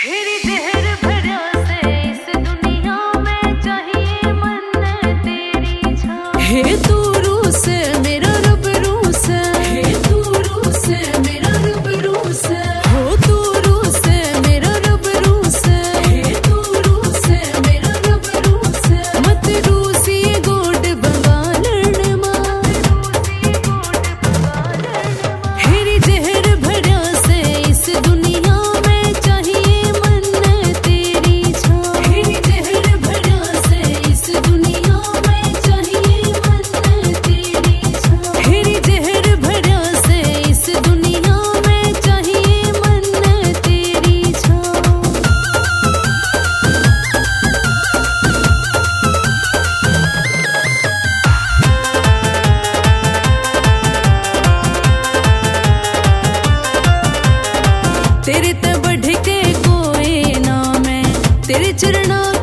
तेरी जहर भरा से इस दुनिया में चाहिए मन्नत तेरी छाँव। हे तू रूस मेरा रब रूस, हे तू रूस मेरा रब रूस, हो तू रूस मेरा रब रूस, हे तू रूस मेरा रब रूस। मत रूसी गोड बंगालन मां, हेरी जहर भरा से इस दुनिया में चाहिए मन्नत तेरी छाँव। हेरी जहर भरा से इस दुनिया में चाहिए मन्नत तेरी छाँव। हेरी जहर भरा से इस दुनिया में चाहिए मन्नत तेरी छाँव। तेरे ते बढ़ के कोई ना मैं, तेरे चरणों